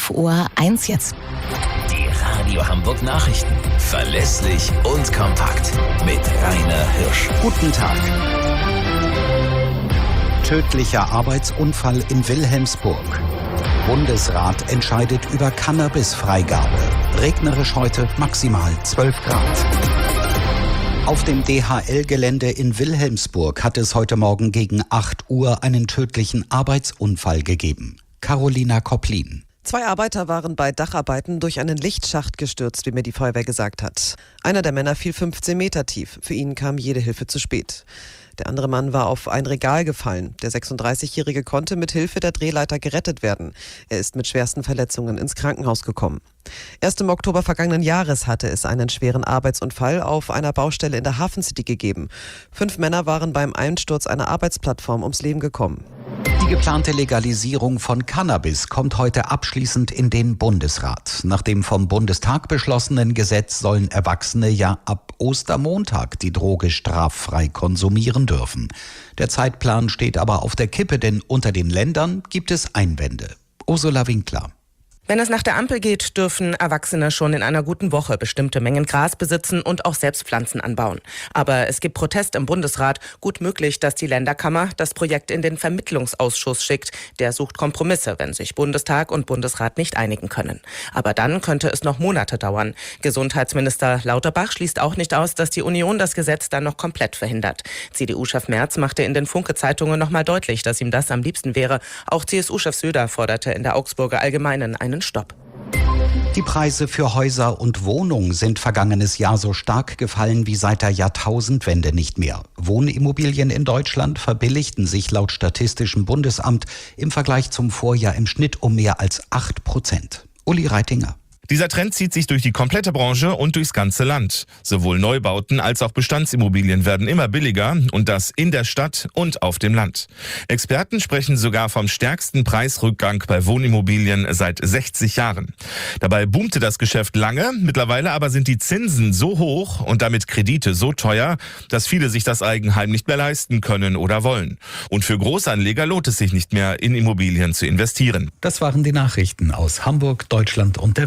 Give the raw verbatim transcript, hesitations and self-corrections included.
elf Uhr eins jetzt. Die Radio Hamburg Nachrichten. Verlässlich und kompakt. Mit Rainer Hirsch. Guten Tag. Tödlicher Arbeitsunfall in Wilhelmsburg. Bundesrat entscheidet über Cannabis-Freigabe. Regnerisch heute, maximal zwölf Grad. Auf dem D H L-Gelände in Wilhelmsburg hat es heute Morgen gegen acht Uhr einen tödlichen Arbeitsunfall gegeben. Carolina Kopplin. Zwei Arbeiter waren bei Dacharbeiten durch einen Lichtschacht gestürzt, wie mir die Feuerwehr gesagt hat. Einer der Männer fiel fünfzehn Meter tief. Für ihn kam jede Hilfe zu spät. Der andere Mann war auf ein Regal gefallen. Der sechsunddreißigjährige konnte mit Hilfe der Drehleiter gerettet werden. Er ist mit schwersten Verletzungen ins Krankenhaus gekommen. Erst im Oktober vergangenen Jahres hatte es einen schweren Arbeitsunfall auf einer Baustelle in der Hafen City gegeben. Fünf Männer waren beim Einsturz einer Arbeitsplattform ums Leben gekommen. Die geplante Legalisierung von Cannabis kommt heute abschließend in den Bundesrat. Nach dem vom Bundestag beschlossenen Gesetz sollen Erwachsene ja ab Ostermontag die Droge straffrei konsumieren dürfen. Der Zeitplan steht aber auf der Kippe, denn unter den Ländern gibt es Einwände. Ursula Winkler. Wenn es nach der Ampel geht, dürfen Erwachsene schon in einer guten Woche bestimmte Mengen Gras besitzen und auch selbst Pflanzen anbauen. Aber es gibt Protest im Bundesrat. Gut möglich, dass die Länderkammer das Projekt in den Vermittlungsausschuss schickt. Der sucht Kompromisse, wenn sich Bundestag und Bundesrat nicht einigen können. Aber dann könnte es noch Monate dauern. Gesundheitsminister Lauterbach schließt auch nicht aus, dass die Union das Gesetz dann noch komplett verhindert. C D U-Chef Merz machte in den Funke-Zeitungen noch mal deutlich, dass ihm das am liebsten wäre. Auch C S U-Chef Söder forderte in der Augsburger Allgemeinen einen Stopp. Die Preise für Häuser und Wohnungen sind vergangenes Jahr so stark gefallen wie seit der Jahrtausendwende nicht mehr. Wohnimmobilien in Deutschland verbilligten sich laut Statistischem Bundesamt im Vergleich zum Vorjahr im Schnitt um mehr als acht Prozent. Uli Reitinger. Dieser Trend zieht sich durch die komplette Branche und durchs ganze Land. Sowohl Neubauten als auch Bestandsimmobilien werden immer billiger und das in der Stadt und auf dem Land. Experten sprechen sogar vom stärksten Preisrückgang bei Wohnimmobilien seit sechzig Jahren. Dabei boomte das Geschäft lange, mittlerweile aber sind die Zinsen so hoch und damit Kredite so teuer, dass viele sich das Eigenheim nicht mehr leisten können oder wollen. Und für Großanleger lohnt es sich nicht mehr, in Immobilien zu investieren. Das waren die Nachrichten aus Hamburg, Deutschland und der